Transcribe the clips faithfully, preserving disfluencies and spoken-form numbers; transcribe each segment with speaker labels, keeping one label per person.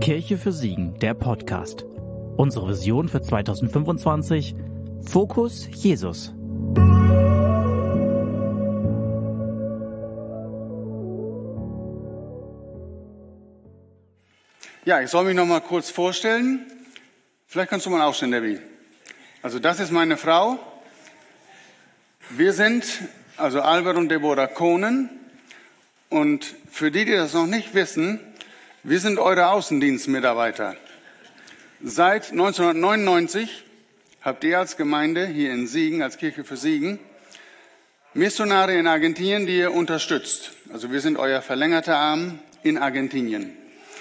Speaker 1: Kirche für Siegen, der Podcast. Unsere Vision für zweitausendfünfundzwanzig. Fokus Jesus.
Speaker 2: Ja, ich soll mich noch mal kurz vorstellen. Vielleicht kannst du mal aufstehen, Debbie. Also das ist meine Frau. Wir sind, also Albert und Deborah Kohnen. Und für die, die das noch nicht wissen, wir sind eure Außendienstmitarbeiter. Seit neunzehnhundertneunundneunzig habt ihr als Gemeinde hier in Siegen, als Kirche für Siegen, Missionare in Argentinien, die ihr unterstützt. Also wir sind euer verlängerter Arm in Argentinien.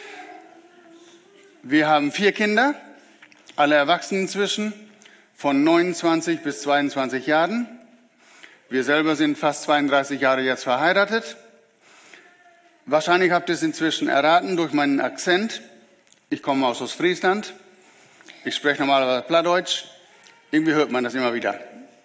Speaker 2: Wir haben vier Kinder, alle erwachsen inzwischen, von neunundzwanzig bis zweiundzwanzig Jahren. Wir selber sind fast zweiunddreißig Jahre jetzt verheiratet. Wahrscheinlich habt ihr es inzwischen erraten durch meinen Akzent. Ich komme aus Ostfriesland. Ich spreche normalerweise Plattdeutsch. Irgendwie hört man das immer wieder.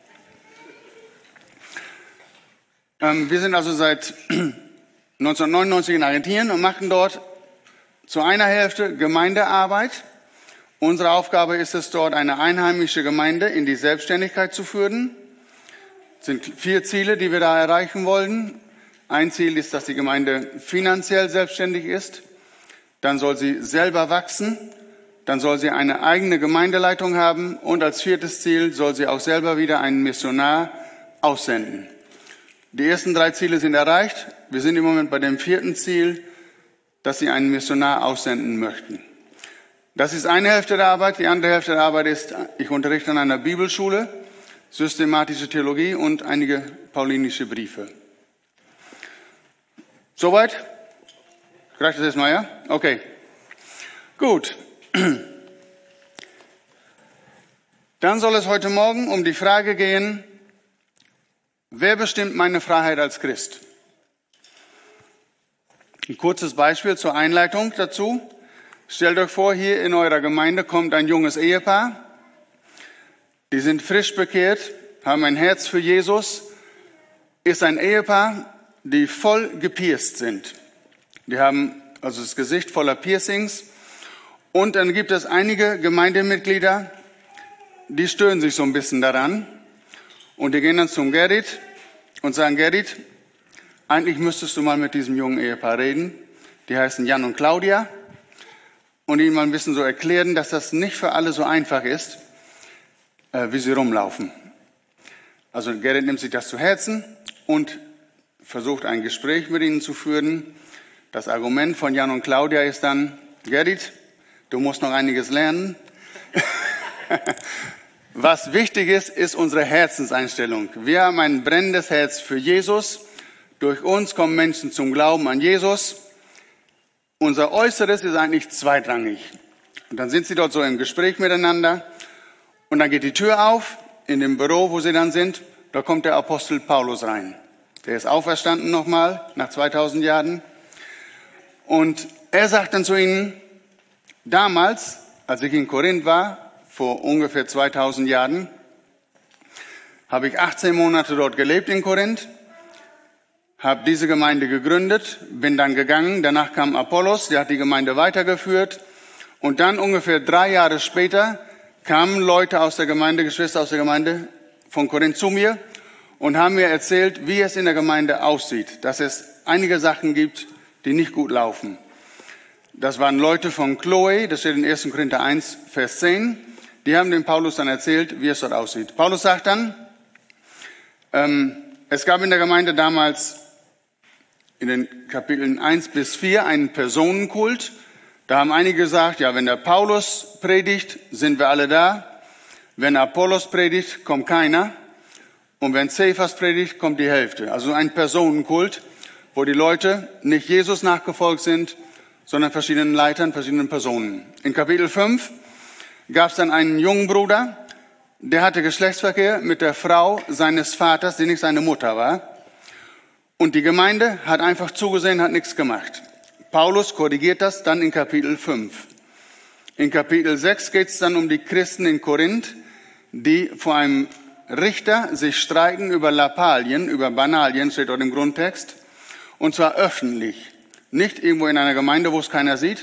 Speaker 2: Ähm, wir sind also seit neunzehnhundertneunundneunzig in Argentinien und machen dort zu einer Hälfte Gemeindearbeit. Unsere Aufgabe ist es, dort eine einheimische Gemeinde in die Selbstständigkeit zu führen. Es sind vier Ziele, die wir da erreichen wollen. Ein Ziel ist, dass die Gemeinde finanziell selbstständig ist. Dann soll sie selber wachsen. Dann soll sie eine eigene Gemeindeleitung haben. Und als viertes Ziel soll sie auch selber wieder einen Missionar aussenden. Die ersten drei Ziele sind erreicht. Wir sind im Moment bei dem vierten Ziel, dass sie einen Missionar aussenden möchten. Das ist eine Hälfte der Arbeit. Die andere Hälfte der Arbeit ist, ich unterrichte an einer Bibelschule, systematische Theologie und einige paulinische Briefe. Soweit? Reicht das erstmal, ja? Okay. Gut. Dann soll es heute Morgen um die Frage gehen, wer bestimmt meine Freiheit als Christ? Ein kurzes Beispiel zur Einleitung dazu. Stellt euch vor, hier in eurer Gemeinde kommt ein junges Ehepaar. Die sind frisch bekehrt, haben ein Herz für Jesus. Ist ein Ehepaar, die voll gepierst sind. Die haben also das Gesicht voller Piercings. Und dann gibt es einige Gemeindemitglieder, die stören sich so ein bisschen daran. Und die gehen dann zum Gerrit und sagen, Gerrit, eigentlich müsstest du mal mit diesem jungen Ehepaar reden. Die heißen Jan und Claudia. Und ihnen mal ein bisschen so erklären, dass das nicht für alle so einfach ist, äh, wie sie rumlaufen. Also Gerrit nimmt sich das zu Herzen und versucht ein Gespräch mit ihnen zu führen. Das Argument von Jan und Claudia ist dann, Gerrit, du musst noch einiges lernen. Was wichtig ist, ist unsere Herzenseinstellung. Wir haben ein brennendes Herz für Jesus. Durch uns kommen Menschen zum Glauben an Jesus. Unser Äußeres ist eigentlich zweitrangig. Und dann sind sie dort so im Gespräch miteinander. Und dann geht die Tür auf, in dem Büro, wo sie dann sind. Da kommt der Apostel Paulus rein. Der ist auferstanden nochmal, nach zweitausend Jahren. Und er sagt dann zu ihnen, damals, als ich in Korinth war, vor ungefähr zweitausend Jahren, habe ich achtzehn Monate dort gelebt in Korinth, habe diese Gemeinde gegründet, bin dann gegangen. Danach kam Apollos, der hat die Gemeinde weitergeführt. Und dann ungefähr drei Jahre später kamen Leute aus der Gemeinde, Geschwister aus der Gemeinde von Korinth zu mir und haben mir erzählt, wie es in der Gemeinde aussieht, dass es einige Sachen gibt, die nicht gut laufen. Das waren Leute von Chloe, das steht in erster Korinther eins, Vers zehn. Die haben dem Paulus dann erzählt, wie es dort aussieht. Paulus sagt dann, ähm, es gab in der Gemeinde damals in den Kapiteln eins bis vier einen Personenkult. Da haben einige gesagt, ja, wenn der Paulus predigt, sind wir alle da. Wenn Apollos predigt, kommt keiner. Und wenn Cephas predigt, kommt die Hälfte. Also ein Personenkult, wo die Leute nicht Jesus nachgefolgt sind, sondern verschiedenen Leitern, verschiedenen Personen. In Kapitel fünf gab es dann einen jungen Bruder, der hatte Geschlechtsverkehr mit der Frau seines Vaters, die nicht seine Mutter war. Und die Gemeinde hat einfach zugesehen, hat nichts gemacht. Paulus korrigiert das dann in Kapitel fünf. In Kapitel sechs geht es dann um die Christen in Korinth, die vor einem Richter sich streiten über Lappalien, über Banalien, steht dort im Grundtext. Und zwar öffentlich. Nicht irgendwo in einer Gemeinde, wo es keiner sieht,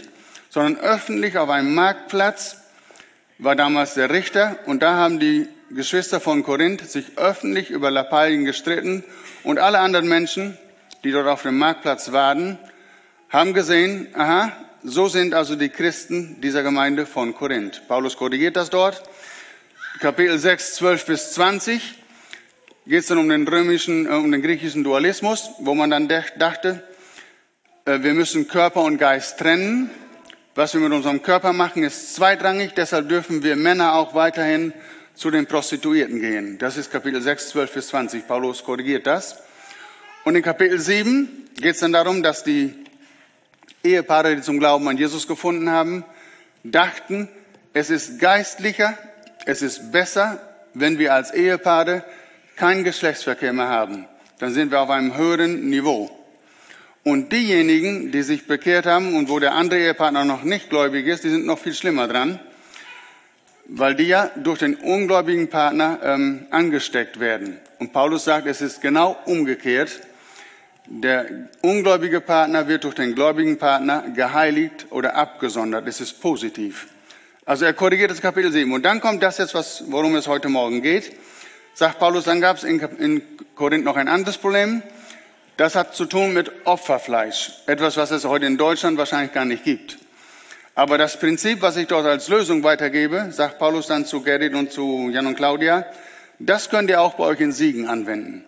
Speaker 2: sondern öffentlich auf einem Marktplatz, war damals der Richter, und da haben die Geschwister von Korinth sich öffentlich über Lappalien gestritten, und alle anderen Menschen, die dort auf dem Marktplatz waren, haben gesehen, aha, so sind also die Christen dieser Gemeinde von Korinth. Paulus korrigiert das dort. Kapitel sechs, zwölf bis zwanzig geht es dann um den römischen, äh, um den griechischen Dualismus, wo man dann dachte, äh, wir müssen Körper und Geist trennen. Was wir mit unserem Körper machen, ist zweitrangig, deshalb dürfen wir Männer auch weiterhin zu den Prostituierten gehen. Das ist Kapitel sechs, zwölf bis zwanzig. Paulus korrigiert das. Und in Kapitel sieben geht es dann darum, dass die Ehepaare, die zum Glauben an Jesus gefunden haben, dachten, es ist geistlicher, es ist besser, wenn wir als Ehepaare keinen Geschlechtsverkehr mehr haben. Dann sind wir auf einem höheren Niveau. Und diejenigen, die sich bekehrt haben und wo der andere Ehepartner noch nicht gläubig ist, die sind noch viel schlimmer dran, weil die ja durch den ungläubigen Partner ähm, angesteckt werden. Und Paulus sagt, es ist genau umgekehrt. Der ungläubige Partner wird durch den gläubigen Partner geheiligt oder abgesondert. Es ist positiv. Also er korrigiert das Kapitel sieben. Und dann kommt das jetzt, was, worum es heute Morgen geht. Sagt Paulus, dann gab es in, in Korinth noch ein anderes Problem. Das hat zu tun mit Opferfleisch. Etwas, was es heute in Deutschland wahrscheinlich gar nicht gibt. Aber das Prinzip, was ich dort als Lösung weitergebe, sagt Paulus dann zu Gerrit und zu Jan und Claudia, das könnt ihr auch bei euch in Siegen anwenden.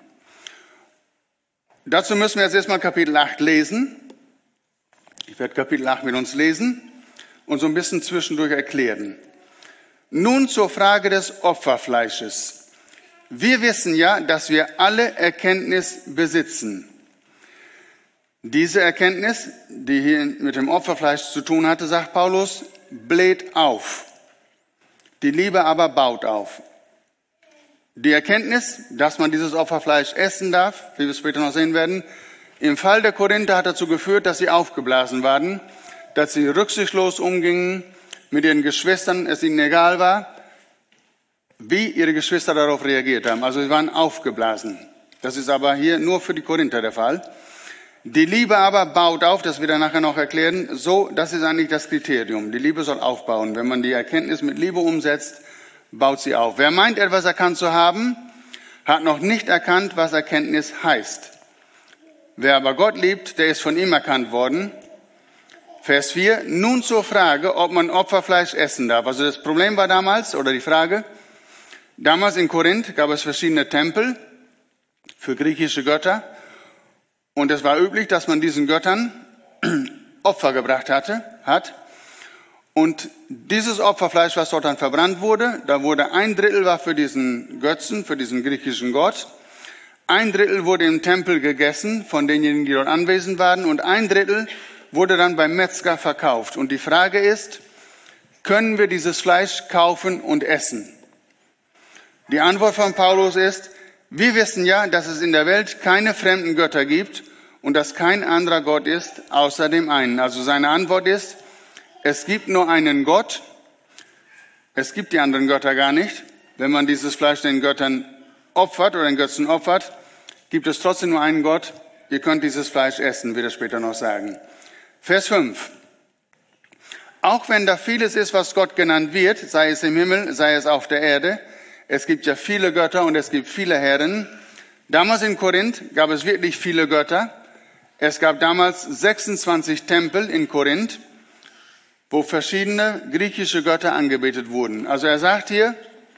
Speaker 2: Dazu müssen wir jetzt erstmal Kapitel acht lesen. Ich werde Kapitel acht mit uns lesen und so ein bisschen zwischendurch erklären. Nun zur Frage des Opferfleisches. Wir wissen ja, dass wir alle Erkenntnis besitzen. Diese Erkenntnis, die hier mit dem Opferfleisch zu tun hatte, sagt Paulus, bläht auf. Die Liebe aber baut auf. Die Erkenntnis, dass man dieses Opferfleisch essen darf, wie wir später noch sehen werden, im Fall der Korinther hat dazu geführt, dass sie aufgeblasen waren, dass sie rücksichtslos umgingen mit ihren Geschwistern, es ihnen egal war, wie ihre Geschwister darauf reagiert haben. Also sie waren aufgeblasen. Das ist aber hier nur für die Korinther der Fall. Die Liebe aber baut auf, das wird er nachher noch erklären, so, das ist eigentlich das Kriterium. Die Liebe soll aufbauen. Wenn man die Erkenntnis mit Liebe umsetzt, baut sie auf. Wer meint, etwas erkannt zu haben, hat noch nicht erkannt, was Erkenntnis heißt. Wer aber Gott liebt, der ist von ihm erkannt worden. Vers vier, nun zur Frage, ob man Opferfleisch essen darf. Also das Problem war damals, oder die Frage, damals in Korinth gab es verschiedene Tempel für griechische Götter. Und es war üblich, dass man diesen Göttern Opfer gebracht hatte, hat. Und dieses Opferfleisch, was dort dann verbrannt wurde, da wurde ein Drittel war für diesen Götzen, für diesen griechischen Gott. Ein Drittel wurde im Tempel gegessen von denjenigen, die dort anwesend waren. Und ein Drittel wurde dann beim Metzger verkauft. Und die Frage ist, können wir dieses Fleisch kaufen und essen? Die Antwort von Paulus ist, wir wissen ja, dass es in der Welt keine fremden Götter gibt und dass kein anderer Gott ist, außer dem einen. Also seine Antwort ist, es gibt nur einen Gott, es gibt die anderen Götter gar nicht. Wenn man dieses Fleisch den Göttern opfert oder den Götzen opfert, gibt es trotzdem nur einen Gott. Ihr könnt dieses Fleisch essen, wird er später noch sagen. Vers fünf. Auch wenn da vieles ist, was Gott genannt wird, sei es im Himmel, sei es auf der Erde, es gibt ja viele Götter und es gibt viele Herren. Damals in Korinth gab es wirklich viele Götter. Es gab damals sechsundzwanzig Tempel in Korinth, wo verschiedene griechische Götter angebetet wurden. Also er sagt hier,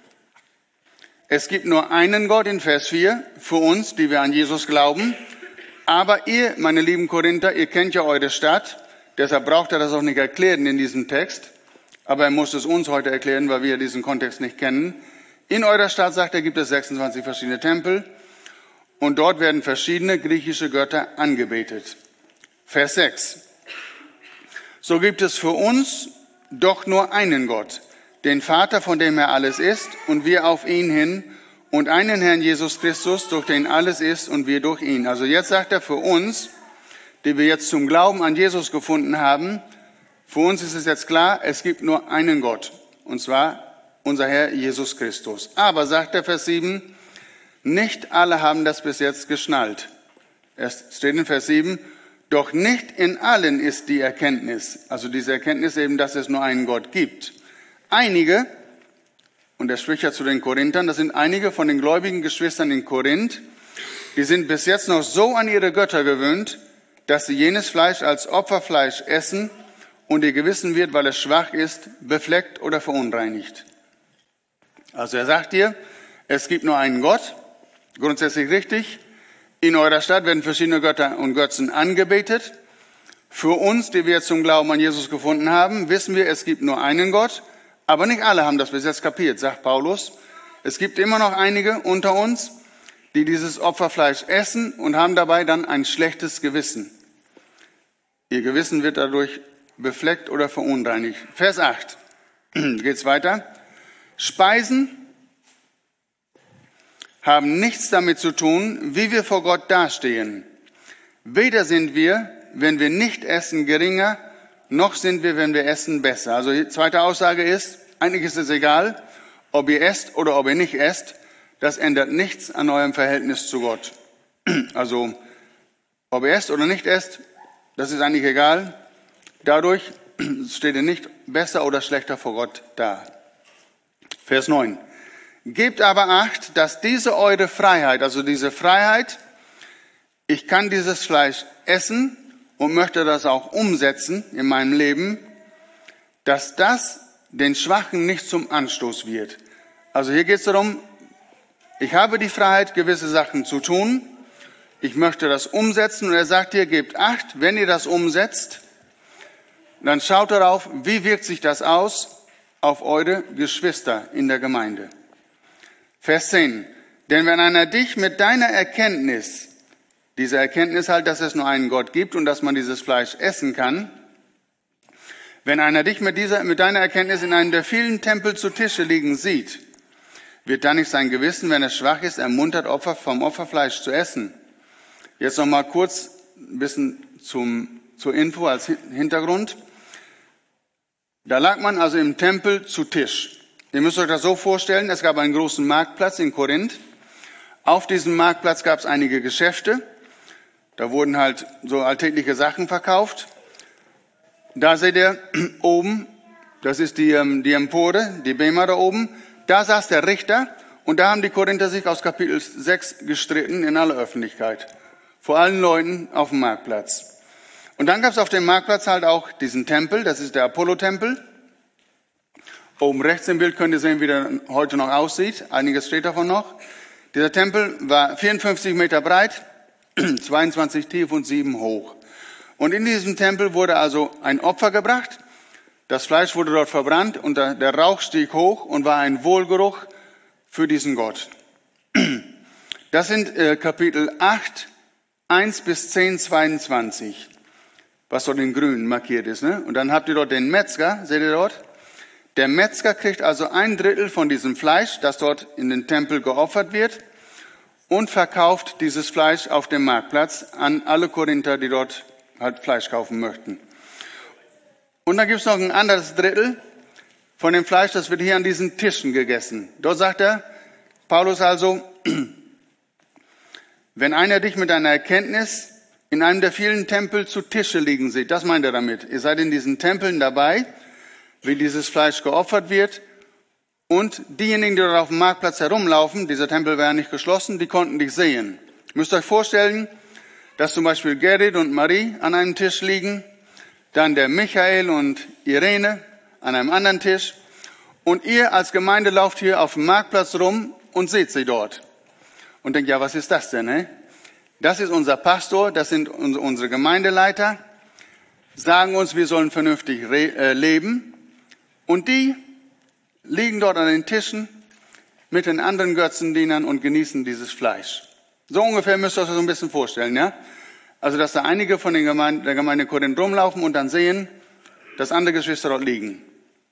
Speaker 2: es gibt nur einen Gott in Vers vier für uns, die wir an Jesus glauben. Aber ihr, meine lieben Korinther, ihr kennt ja eure Stadt. Deshalb braucht er das auch nicht erklären in diesem Text. Aber er muss es uns heute erklären, weil wir diesen Kontext nicht kennen. In eurer Stadt, sagt er, gibt es sechsundzwanzig verschiedene Tempel. Und dort werden verschiedene griechische Götter angebetet. Vers sechs. So gibt es für uns doch nur einen Gott, den Vater, von dem er alles ist, und wir auf ihn hin, und einen Herrn Jesus Christus, durch den alles ist, und wir durch ihn. Also jetzt sagt er für uns, die wir jetzt zum Glauben an Jesus gefunden haben, für uns ist es jetzt klar, es gibt nur einen Gott, und zwar unser Herr Jesus Christus. Aber, sagt der Vers sieben, nicht alle haben das bis jetzt geschnallt. Es steht in Vers sieben, Doch nicht in allen ist die Erkenntnis, also diese Erkenntnis eben, dass es nur einen Gott gibt. Einige, und er spricht ja zu den Korinthern, das sind einige von den gläubigen Geschwistern in Korinth, die sind bis jetzt noch so an ihre Götter gewöhnt, dass sie jenes Fleisch als Opferfleisch essen und ihr Gewissen wird, weil es schwach ist, befleckt oder verunreinigt. Also er sagt hier, es gibt nur einen Gott, grundsätzlich richtig. In eurer Stadt werden verschiedene Götter und Götzen angebetet. Für uns, die wir zum Glauben an Jesus gefunden haben, wissen wir, es gibt nur einen Gott. Aber nicht alle haben das bis jetzt kapiert, sagt Paulus. Es gibt immer noch einige unter uns, die dieses Opferfleisch essen und haben dabei dann ein schlechtes Gewissen. Ihr Gewissen wird dadurch befleckt oder verunreinigt. Vers acht. Geht's weiter. Speisen haben nichts damit zu tun, wie wir vor Gott dastehen. Weder sind wir, wenn wir nicht essen, geringer, noch sind wir, wenn wir essen, besser. Also die zweite Aussage ist, eigentlich ist es egal, ob ihr esst oder ob ihr nicht esst. Das ändert nichts an eurem Verhältnis zu Gott. Also, ob ihr esst oder nicht esst, das ist eigentlich egal. Dadurch steht ihr nicht besser oder schlechter vor Gott da. Vers neun. Gebt aber Acht, dass diese eure Freiheit, also diese Freiheit, ich kann dieses Fleisch essen und möchte das auch umsetzen in meinem Leben, dass das den Schwachen nicht zum Anstoß wird. Also hier geht es darum, ich habe die Freiheit, gewisse Sachen zu tun, ich möchte das umsetzen und er sagt hier, gebt Acht, wenn ihr das umsetzt, dann schaut darauf, wie wirkt sich das aus auf eure Geschwister in der Gemeinde. Vers zehn. Denn wenn einer dich mit deiner Erkenntnis, diese Erkenntnis halt, dass es nur einen Gott gibt und dass man dieses Fleisch essen kann, wenn einer dich mit dieser, mit deiner Erkenntnis in einem der vielen Tempel zu Tische liegen sieht, wird dann nicht sein Gewissen, wenn es schwach ist, ermuntert, Opfer vom Opferfleisch zu essen. Jetzt noch mal kurz ein bisschen zum, zur Info als Hintergrund. Da lag man also im Tempel zu Tisch. Ihr müsst euch das so vorstellen, es gab einen großen Marktplatz in Korinth. Auf diesem Marktplatz gab es einige Geschäfte. Da wurden halt so alltägliche Sachen verkauft. Da seht ihr oben, das ist die, die Empore, die Bema da oben. Da saß der Richter und da haben die Korinther sich aus Kapitel sechs gestritten in aller Öffentlichkeit. Vor allen Leuten auf dem Marktplatz. Und dann gab es auf dem Marktplatz halt auch diesen Tempel, das ist der Apollo-Tempel. Oben rechts im Bild könnt ihr sehen, wie der heute noch aussieht. Einiges steht davon noch. Dieser Tempel war vierundfünfzig Meter breit, zweiundzwanzig tief und sieben hoch. Und in diesem Tempel wurde also ein Opfer gebracht. Das Fleisch wurde dort verbrannt und der Rauch stieg hoch und war ein Wohlgeruch für diesen Gott. Das sind äh, Kapitel acht, eins bis zehn, zweiundzwanzig, was dort in grün markiert ist. Ne? Und dann habt ihr dort den Metzger, seht ihr dort? Der Metzger kriegt also ein Drittel von diesem Fleisch, das dort in den Tempel geopfert wird, und verkauft dieses Fleisch auf dem Marktplatz an alle Korinther, die dort halt Fleisch kaufen möchten. Und dann gibt es noch ein anderes Drittel von dem Fleisch, das wird hier an diesen Tischen gegessen. Dort sagt er, Paulus also, wenn einer dich mit einer Erkenntnis in einem der vielen Tempel zu Tische liegen sieht, das meint er damit. Ihr seid in diesen Tempeln dabei, wie dieses Fleisch geopfert wird. Und diejenigen, die dort auf dem Marktplatz herumlaufen, dieser Tempel war ja nicht geschlossen, die konnten dich sehen. Ihr müsst euch vorstellen, dass zum Beispiel Gerrit und Marie an einem Tisch liegen, dann der Michael und Irene an einem anderen Tisch. Und ihr als Gemeinde lauft hier auf dem Marktplatz rum und seht sie dort. Und denkt, ja, was ist das denn? Ne? Das ist unser Pastor, das sind unsere Gemeindeleiter, sagen uns, wir sollen vernünftig leben. Und die liegen dort an den Tischen mit den anderen Götzendienern und genießen dieses Fleisch. So ungefähr müsst ihr euch das so ein bisschen vorstellen, ja? Also, dass da einige von den Gemeinde, der Gemeinde Korinth rumlaufen und dann sehen, dass andere Geschwister dort liegen.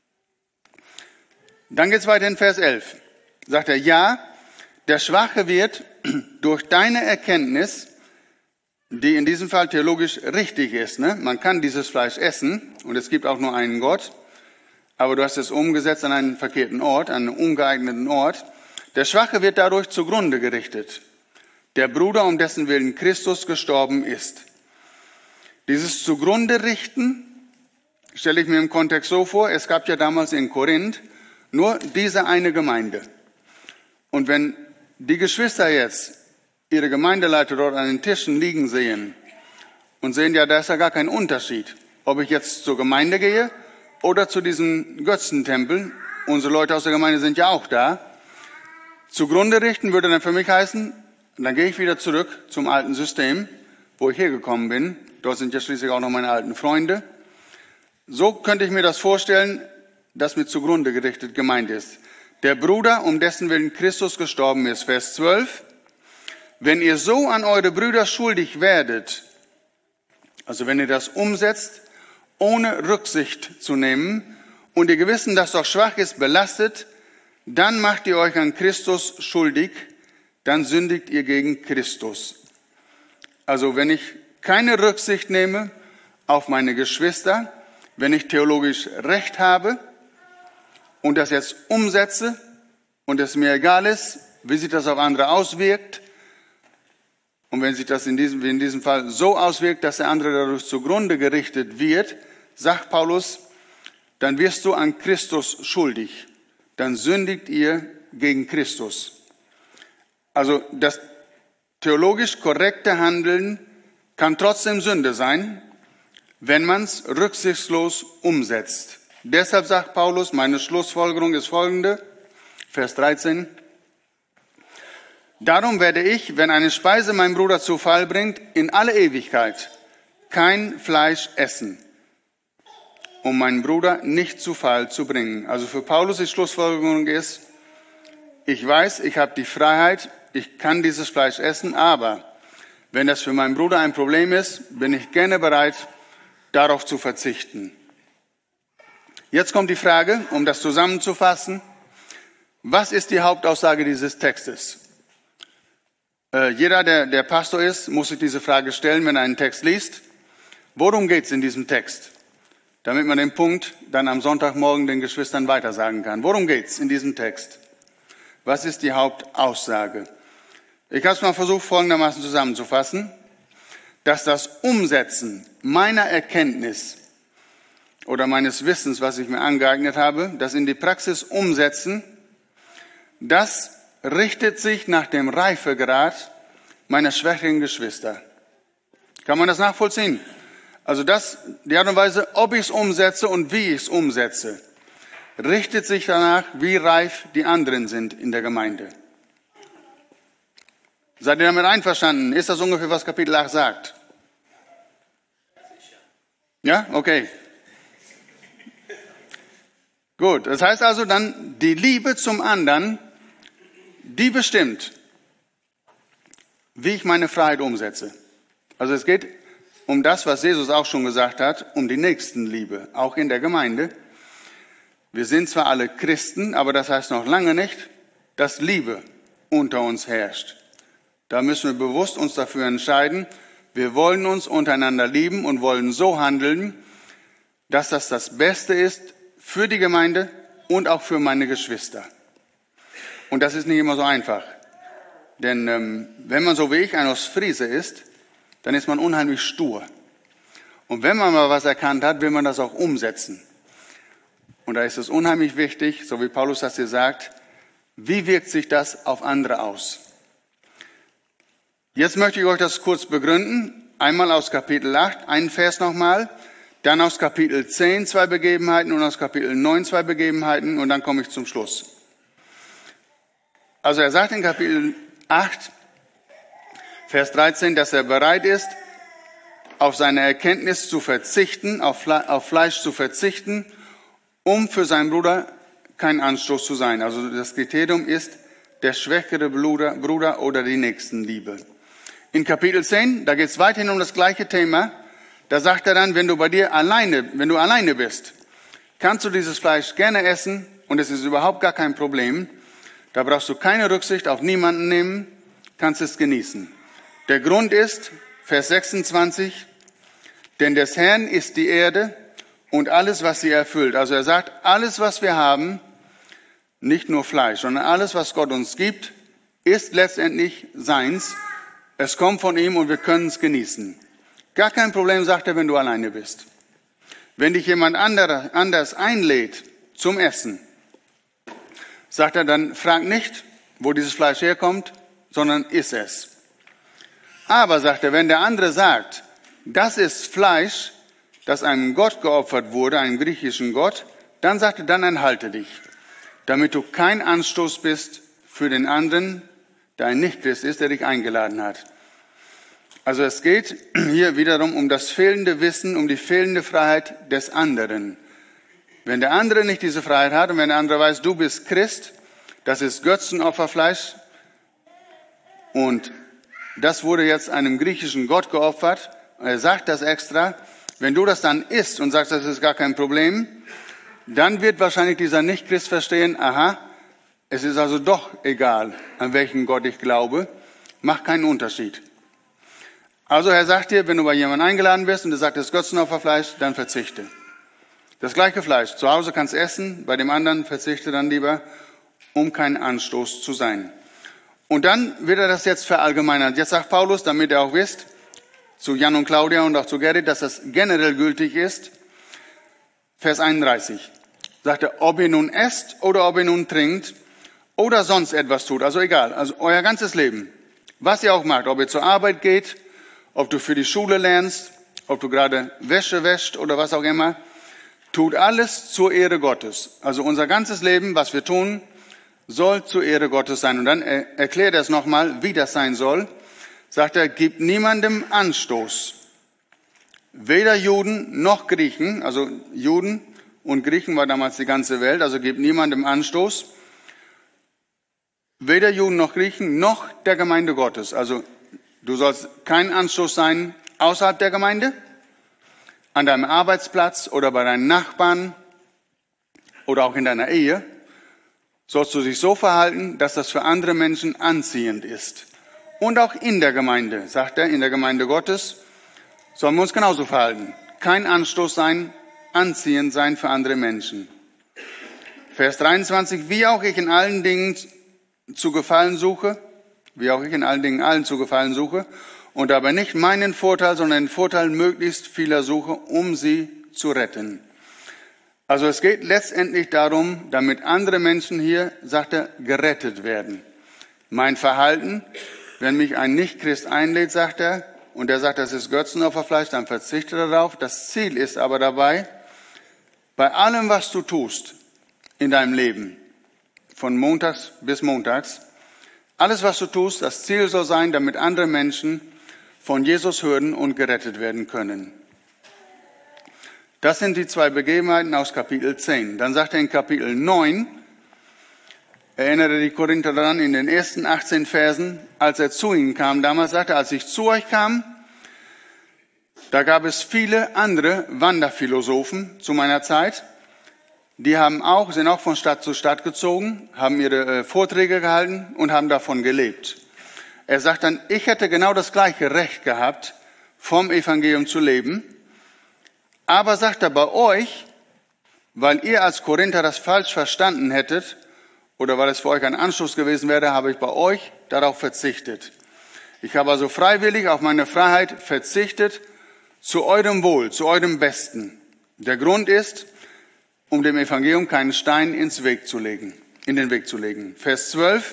Speaker 2: Dann geht's weiter in Vers elf. Sagt er, ja, der Schwache wird durch deine Erkenntnis, die in diesem Fall theologisch richtig ist, ne? Man kann dieses Fleisch essen und es gibt auch nur einen Gott, aber du hast es umgesetzt an einen verkehrten Ort, an einen ungeeigneten Ort. Der Schwache wird dadurch zugrunde gerichtet. Der Bruder, um dessen Willen Christus gestorben ist. Dieses zugrunde richten stelle ich mir im Kontext so vor, es gab ja damals in Korinth nur diese eine Gemeinde. Und wenn die Geschwister jetzt ihre Gemeindeleiter dort an den Tischen liegen sehen und sehen, ja, da ist ja gar kein Unterschied, ob ich jetzt zur Gemeinde gehe oder zu diesem Götzentempel. Unsere Leute aus der Gemeinde sind ja auch da. Zugrunde richten würde dann für mich heißen, dann gehe ich wieder zurück zum alten System, wo ich hergekommen bin. Dort sind ja schließlich auch noch meine alten Freunde. So könnte ich mir das vorstellen, dass mit zugrunde gerichtet gemeint ist. Der Bruder, um dessen Willen Christus gestorben ist, Vers zwölf. Wenn ihr so an eure Brüder schuldig werdet, also wenn ihr das umsetzt, ohne Rücksicht zu nehmen und ihr Gewissen, das doch schwach ist, belastet, dann macht ihr euch an Christus schuldig, dann sündigt ihr gegen Christus. Also wenn ich keine Rücksicht nehme auf meine Geschwister, wenn ich theologisch Recht habe und das jetzt umsetze und es mir egal ist, wie sich das auf andere auswirkt, und wenn sich das in diesem, wie in diesem Fall so auswirkt, dass der andere dadurch zugrunde gerichtet wird, sagt Paulus, dann wirst du an Christus schuldig. Dann sündigt ihr gegen Christus. Also das theologisch korrekte Handeln kann trotzdem Sünde sein, wenn man es rücksichtslos umsetzt. Deshalb sagt Paulus, meine Schlussfolgerung ist folgende, Vers dreizehn. Darum werde ich, wenn eine Speise meinen Bruder zu Fall bringt, in alle Ewigkeit kein Fleisch essen, um meinen Bruder nicht zu Fall zu bringen. Also für Paulus die Schlussfolgerung ist, ich weiß, ich habe die Freiheit, ich kann dieses Fleisch essen, aber wenn das für meinen Bruder ein Problem ist, bin ich gerne bereit, darauf zu verzichten. Jetzt kommt die Frage, um das zusammenzufassen, was ist die Hauptaussage dieses Textes? Äh, jeder, der, der Pastor ist, muss sich diese Frage stellen, wenn er einen Text liest. Worum geht es in diesem Text? Damit man den Punkt dann am Sonntagmorgen den Geschwistern weitersagen kann. Worum geht es in diesem Text? Was ist die Hauptaussage? Ich habe es mal versucht, folgendermaßen zusammenzufassen, dass das Umsetzen meiner Erkenntnis oder meines Wissens, was ich mir angeeignet habe, das in die Praxis umsetzen, das richtet sich nach dem Reifegrad meiner schwächeren Geschwister. Kann man das nachvollziehen? Also das, die Art und Weise, ob ich es umsetze und wie ich es umsetze, richtet sich danach, wie reif die anderen sind in der Gemeinde. Seid ihr damit einverstanden? Ist das ungefähr, was Kapitel acht sagt? Ja? Okay. Gut, das heißt also dann, die Liebe zum anderen, die bestimmt, wie ich meine Freiheit umsetze. Also es geht um das, was Jesus auch schon gesagt hat, um die Nächstenliebe, auch in der Gemeinde. Wir sind zwar alle Christen, aber das heißt noch lange nicht, dass Liebe unter uns herrscht. Da müssen wir bewusst uns dafür entscheiden, wir wollen uns untereinander lieben und wollen so handeln, dass das das Beste ist für die Gemeinde und auch für meine Geschwister. Und das ist nicht immer so einfach. Denn ähm, wenn man so wie ich ein Ostfriese ist, dann ist man unheimlich stur. Und wenn man mal was erkannt hat, will man das auch umsetzen. Und da ist es unheimlich wichtig, so wie Paulus das hier sagt, wie wirkt sich das auf andere aus? Jetzt möchte ich euch das kurz begründen. Einmal aus Kapitel acht, einen Vers nochmal. Dann aus Kapitel zehn zwei Begebenheiten und aus Kapitel neun zwei Begebenheiten. Und dann komme ich zum Schluss. Also er sagt in Kapitel acht, Vers dreizehn, dass er bereit ist, auf seine Erkenntnis zu verzichten, auf Fleisch zu verzichten, um für seinen Bruder kein Anstoß zu sein. Also das Kriterium ist der schwächere Bruder, Bruder oder die Nächstenliebe. In Kapitel zehn, da geht es weiterhin um das gleiche Thema. Da sagt er dann, wenn du bei dir alleine, wenn du alleine bist, kannst du dieses Fleisch gerne essen und es ist überhaupt gar kein Problem. Da brauchst du keine Rücksicht auf niemanden nehmen, kannst es genießen. Der Grund ist, Vers sechsundzwanzig, denn des Herrn ist die Erde und alles, was sie erfüllt. Also er sagt, alles, was wir haben, nicht nur Fleisch, sondern alles, was Gott uns gibt, ist letztendlich seins. Es kommt von ihm und wir können es genießen. Gar kein Problem, sagt er, wenn du alleine bist. Wenn dich jemand anderer, anders einlädt zum Essen, sagt er, dann frag nicht, wo dieses Fleisch herkommt, sondern iss es. Aber, sagt er, wenn der andere sagt, das ist Fleisch, das einem Gott geopfert wurde, einem griechischen Gott, dann sagt er, dann enthalte dich, damit du kein Anstoß bist für den anderen, der ein Nichtchrist ist, der dich eingeladen hat. Also es geht hier wiederum um das fehlende Wissen, um die fehlende Freiheit des anderen. Wenn der andere nicht diese Freiheit hat und wenn der andere weiß, du bist Christ, das ist Götzenopferfleisch und das wurde jetzt einem griechischen Gott geopfert, er sagt das extra, wenn du das dann isst und sagst, das ist gar kein Problem, dann wird wahrscheinlich dieser Nicht-Christ verstehen, aha, es ist also doch egal, an welchen Gott ich glaube, macht keinen Unterschied. Also er sagt dir, wenn du bei jemandem eingeladen wirst und du sagst, das ist Götzenopferfleisch, dann verzichte. Das gleiche Fleisch, zu Hause kannst du essen, bei dem anderen verzichte dann lieber, um kein Anstoß zu sein. Und dann wird er das jetzt verallgemeinern. Jetzt sagt Paulus, damit ihr auch wisst, zu Jan und Claudia und auch zu Gerrit, dass das generell gültig ist. Vers einunddreißig. Sagt er, ob ihr nun esst oder ob ihr nun trinkt oder sonst etwas tut, also egal, also euer ganzes Leben, was ihr auch macht, ob ihr zur Arbeit geht, ob du für die Schule lernst, ob du gerade Wäsche wäscht oder was auch immer, tut alles zur Ehre Gottes. Also unser ganzes Leben, was wir tun, soll zur Ehre Gottes sein. Und dann erklärt er es nochmal, wie das sein soll. Sagt er, gibt niemandem Anstoß. Weder Juden noch Griechen, also Juden und Griechen war damals die ganze Welt, also gibt niemandem Anstoß. Weder Juden noch Griechen noch der Gemeinde Gottes. Also du sollst kein Anstoß sein außerhalb der Gemeinde, an deinem Arbeitsplatz oder bei deinen Nachbarn oder auch in deiner Ehe. Sollst du dich so verhalten, dass das für andere Menschen anziehend ist. Und auch in der Gemeinde, sagt er, in der Gemeinde Gottes, sollen wir uns genauso verhalten. Kein Anstoß sein, anziehend sein für andere Menschen. Vers dreiundzwanzig, wie auch ich in allen Dingen zu gefallen suche, wie auch ich in allen Dingen allen zu gefallen suche, und aber nicht meinen Vorteil, sondern den Vorteil möglichst vieler suche, um sie zu retten. Also es geht letztendlich darum, damit andere Menschen hier, sagt er, gerettet werden. Mein Verhalten, wenn mich ein Nicht-Christ einlädt, sagt er, und er sagt, das ist Götzenopferfleisch, dann verzichte darauf. Das Ziel ist aber dabei, bei allem, was du tust in deinem Leben, von montags bis montags, alles, was du tust, das Ziel soll sein, damit andere Menschen von Jesus hören und gerettet werden können. Das sind die zwei Begebenheiten aus Kapitel zehn. Dann sagt er in Kapitel neun, erinnere die Korinther daran, in den ersten achtzehn Versen, als er zu ihnen kam, damals sagte er, als ich zu euch kam, da gab es viele andere Wanderphilosophen zu meiner Zeit, die haben auch, sind auch von Stadt zu Stadt gezogen, haben ihre Vorträge gehalten und haben davon gelebt. Er sagt dann, ich hätte genau das gleiche Recht gehabt, vom Evangelium zu leben. Aber sagt er, bei euch, weil ihr als Korinther das falsch verstanden hättet oder weil es für euch ein Anstoß gewesen wäre, habe ich bei euch darauf verzichtet. Ich habe also freiwillig auf meine Freiheit verzichtet, zu eurem Wohl, zu eurem Besten. Der Grund ist, um dem Evangelium keinen Stein ins Weg zu legen, in den Weg zu legen. Vers zwölf.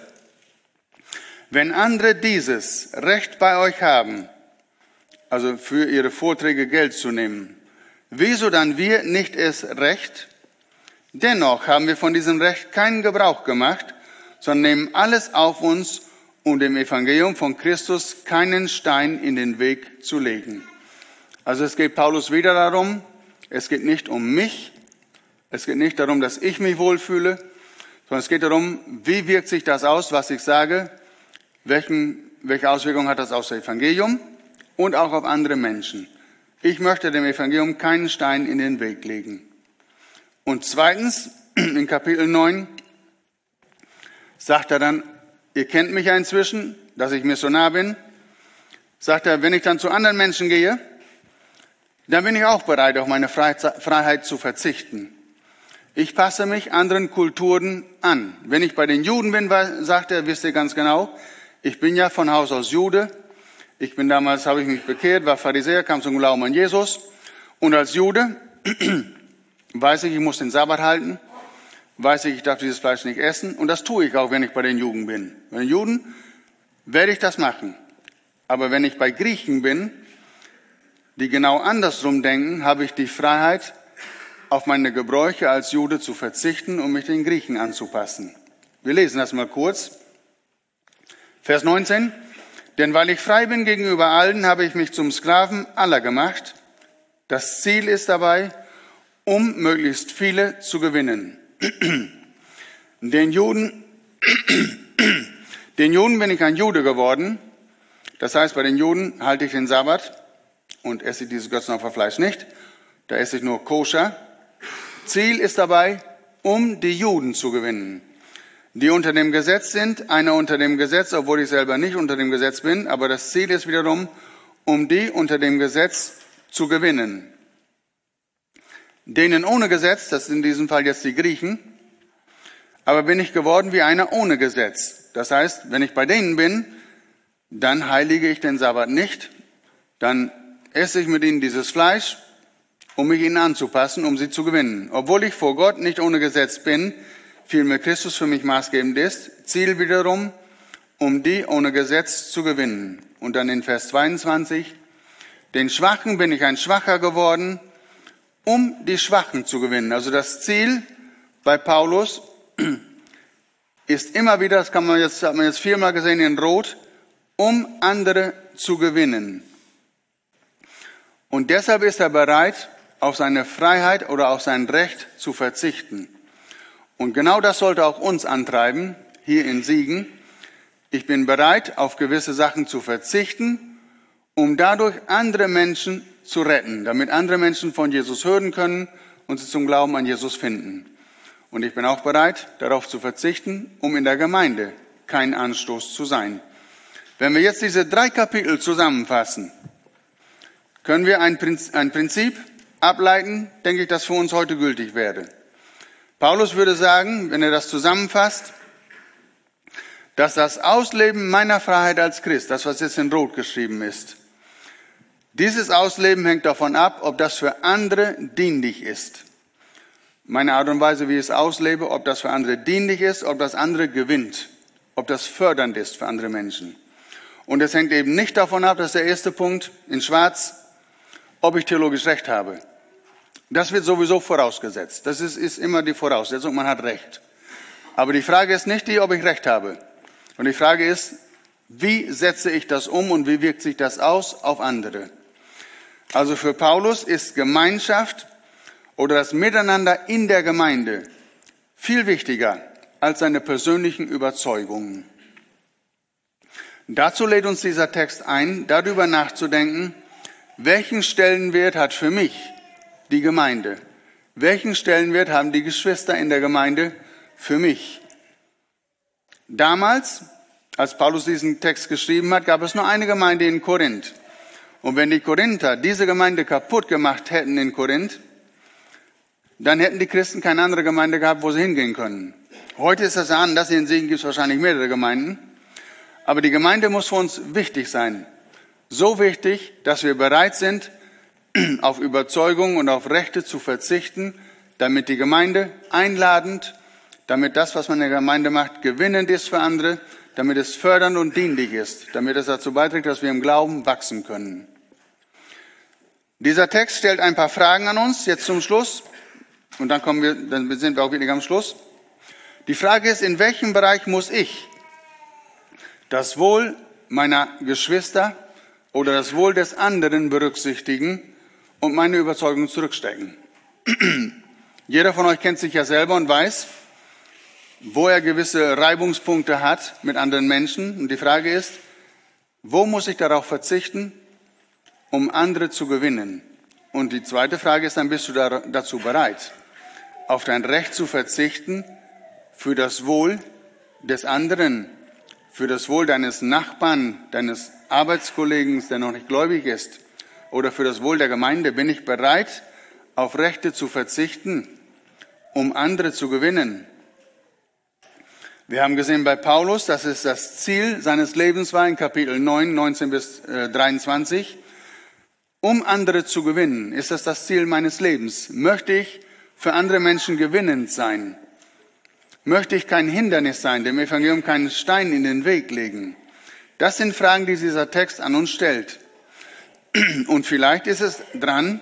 Speaker 2: Wenn andere dieses Recht bei euch haben, also für ihre Vorträge Geld zu nehmen, wieso dann wir nicht es Recht? Dennoch haben wir von diesem Recht keinen Gebrauch gemacht, sondern nehmen alles auf uns, um dem Evangelium von Christus keinen Stein in den Weg zu legen. Also es geht Paulus wieder darum, es geht nicht um mich, es geht nicht darum, dass ich mich wohlfühle, sondern es geht darum, wie wirkt sich das aus, was ich sage, welchen, welche Auswirkungen hat das auf das Evangelium und auch auf andere Menschen. Ich möchte dem Evangelium keinen Stein in den Weg legen. Und zweitens, in Kapitel neun, sagt er dann, ihr kennt mich ja inzwischen, dass ich Missionar bin, sagt er, wenn ich dann zu anderen Menschen gehe, dann bin ich auch bereit, auf meine Freiheit zu verzichten. Ich passe mich anderen Kulturen an. Wenn ich bei den Juden bin, sagt er, wisst ihr ganz genau, ich bin ja von Haus aus Jude. Ich bin damals, habe ich mich bekehrt, war Pharisäer, kam zum Glauben an Jesus. Und als Jude weiß ich, ich muss den Sabbat halten. Weiß ich, ich darf dieses Fleisch nicht essen. Und das tue ich auch, wenn ich bei den Juden bin. Bei den Juden werde ich das machen. Aber wenn ich bei Griechen bin, die genau andersrum denken, habe ich die Freiheit, auf meine Gebräuche als Jude zu verzichten, um mich den Griechen anzupassen. Wir lesen das mal kurz. Vers neunzehn. Denn weil ich frei bin gegenüber allen, habe ich mich zum Sklaven aller gemacht. Das Ziel ist dabei, um möglichst viele zu gewinnen. Den Juden, den Juden bin ich ein Jude geworden. Das heißt, bei den Juden halte ich den Sabbat und esse dieses Götzenopferfleisch nicht. Da esse ich nur koscher. Ziel ist dabei, um die Juden zu gewinnen, die unter dem Gesetz sind, einer unter dem Gesetz, obwohl ich selber nicht unter dem Gesetz bin. Aber das Ziel ist wiederum, um die unter dem Gesetz zu gewinnen. Denen ohne Gesetz, das sind in diesem Fall jetzt die Griechen, aber bin ich geworden wie einer ohne Gesetz. Das heißt, wenn ich bei denen bin, dann heilige ich den Sabbat nicht, dann esse ich mit ihnen dieses Fleisch, um mich ihnen anzupassen, um sie zu gewinnen. Obwohl ich vor Gott nicht ohne Gesetz bin, vielmehr Christus für mich maßgebend ist, Ziel wiederum, um die ohne Gesetz zu gewinnen. Und dann in Vers zweiundzwanzig, den Schwachen bin ich ein Schwacher geworden, um die Schwachen zu gewinnen. Also das Ziel bei Paulus ist immer wieder, das kann man jetzt, hat man jetzt viermal gesehen in Rot, um andere zu gewinnen. Und deshalb ist er bereit, auf seine Freiheit oder auf sein Recht zu verzichten. Und genau das sollte auch uns antreiben, hier in Siegen. Ich bin bereit, auf gewisse Sachen zu verzichten, um dadurch andere Menschen zu retten, damit andere Menschen von Jesus hören können und sie zum Glauben an Jesus finden. Und ich bin auch bereit, darauf zu verzichten, um in der Gemeinde kein Anstoß zu sein. Wenn wir jetzt diese drei Kapitel zusammenfassen, können wir ein Prinzip ableiten, denke ich, das für uns heute gültig wäre. Paulus würde sagen, wenn er das zusammenfasst, dass das Ausleben meiner Freiheit als Christ, das was jetzt in Rot geschrieben ist, dieses Ausleben hängt davon ab, ob das für andere dienlich ist. Meine Art und Weise, wie ich es auslebe, ob das für andere dienlich ist, ob das andere gewinnt, ob das fördernd ist für andere Menschen. Und es hängt eben nicht davon ab, das ist der erste Punkt in Schwarz, ob ich theologisch Recht habe. Das wird sowieso vorausgesetzt. Das ist, ist immer die Voraussetzung, man hat Recht. Aber die Frage ist nicht die, ob ich Recht habe. Und die Frage ist, wie setze ich das um und wie wirkt sich das aus auf andere? Also für Paulus ist Gemeinschaft oder das Miteinander in der Gemeinde viel wichtiger als seine persönlichen Überzeugungen. Dazu lädt uns dieser Text ein, darüber nachzudenken, welchen Stellenwert hat für mich die Gemeinde? Welchen Stellenwert haben die Geschwister in der Gemeinde für mich? Damals, als Paulus diesen Text geschrieben hat, gab es nur eine Gemeinde in Korinth. Und wenn die Korinther diese Gemeinde kaputt gemacht hätten in Korinth, dann hätten die Christen keine andere Gemeinde gehabt, wo sie hingehen können. Heute ist das anders, in Siegen gibt es wahrscheinlich mehrere Gemeinden. Aber die Gemeinde muss für uns wichtig sein. So wichtig, dass wir bereit sind, auf Überzeugung und auf Rechte zu verzichten, damit die Gemeinde einladend, damit das, was man in der Gemeinde macht, gewinnend ist für andere, damit es fördernd und dienlich ist, damit es dazu beiträgt, dass wir im Glauben wachsen können. Dieser Text stellt ein paar Fragen an uns, jetzt zum Schluss. Und dann kommen wir, dann sind wir auch wieder am Schluss. Die Frage ist, in welchem Bereich muss ich das Wohl meiner Geschwister oder das Wohl des anderen berücksichtigen und meine Überzeugung zurückstecken? Jeder von euch kennt sich ja selber und weiß, wo er gewisse Reibungspunkte hat mit anderen Menschen. Und die Frage ist, wo muss ich darauf verzichten, um andere zu gewinnen? Und die zweite Frage ist dann, bist du da, dazu bereit, auf dein Recht zu verzichten für das Wohl des anderen, für das Wohl deines Nachbarn, deines Arbeitskollegen, der noch nicht gläubig ist, oder für das Wohl der Gemeinde? Bin ich bereit, auf Rechte zu verzichten, um andere zu gewinnen? Wir haben gesehen bei Paulus, dass es das Ziel seines Lebens war in Kapitel neun, neunzehn bis dreiundzwanzig. Um andere zu gewinnen, ist das das Ziel meines Lebens. Möchte ich für andere Menschen gewinnend sein? Möchte ich kein Hindernis sein, dem Evangelium keinen Stein in den Weg legen? Das sind Fragen, die dieser Text an uns stellt. Und vielleicht ist es dran,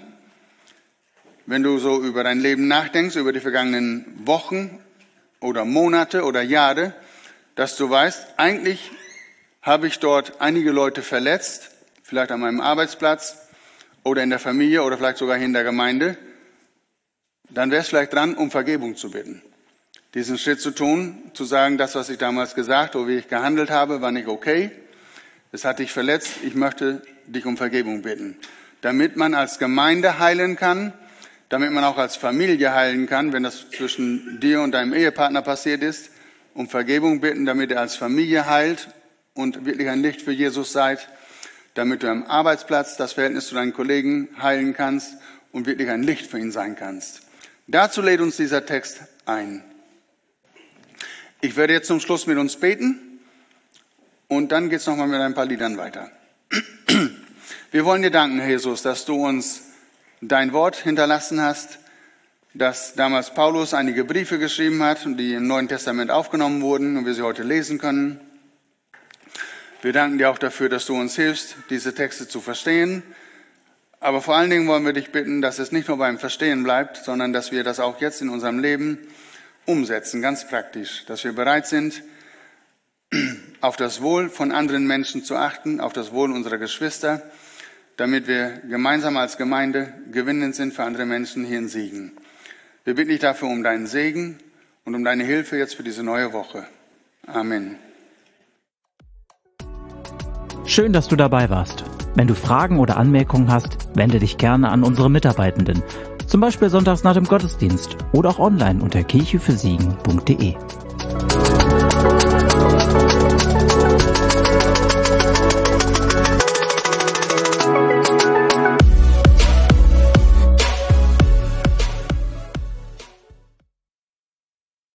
Speaker 2: wenn du so über dein Leben nachdenkst, über die vergangenen Wochen oder Monate oder Jahre, dass du weißt, eigentlich habe ich dort einige Leute verletzt, vielleicht an meinem Arbeitsplatz oder in der Familie oder vielleicht sogar hier in der Gemeinde. Dann wäre es vielleicht dran, um Vergebung zu bitten. Diesen Schritt zu tun, zu sagen, das, was ich damals gesagt oder wie ich gehandelt habe, war nicht okay. Es hat dich verletzt, ich möchte dich um Vergebung bitten. Damit man als Gemeinde heilen kann, damit man auch als Familie heilen kann, wenn das zwischen dir und deinem Ehepartner passiert ist, um Vergebung bitten, damit er als Familie heilt und wirklich ein Licht für Jesus seid, damit du am Arbeitsplatz das Verhältnis zu deinen Kollegen heilen kannst und wirklich ein Licht für ihn sein kannst. Dazu lädt uns dieser Text ein. Ich werde jetzt zum Schluss mit uns beten und dann geht es nochmal mit ein paar Liedern weiter. Wir wollen dir danken, Herr Jesus, dass du uns dein Wort hinterlassen hast, dass damals Paulus einige Briefe geschrieben hat, die im Neuen Testament aufgenommen wurden und wir sie heute lesen können. Wir danken dir auch dafür, dass du uns hilfst, diese Texte zu verstehen. Aber vor allen Dingen wollen wir dich bitten, dass es nicht nur beim Verstehen bleibt, sondern dass wir das auch jetzt in unserem Leben umsetzen, ganz praktisch. Dass wir bereit sind, auf das Wohl von anderen Menschen zu achten, auf das Wohl unserer Geschwister, damit wir gemeinsam als Gemeinde gewinnend sind für andere Menschen hier in Siegen. Wir bitten dich dafür um deinen Segen und um deine Hilfe jetzt für diese neue Woche. Amen.
Speaker 1: Schön, dass du dabei warst. Wenn du Fragen oder Anmerkungen hast, wende dich gerne an unsere Mitarbeitenden. Zum Beispiel sonntags nach dem Gottesdienst oder auch online unter kirche für siegen punkt de.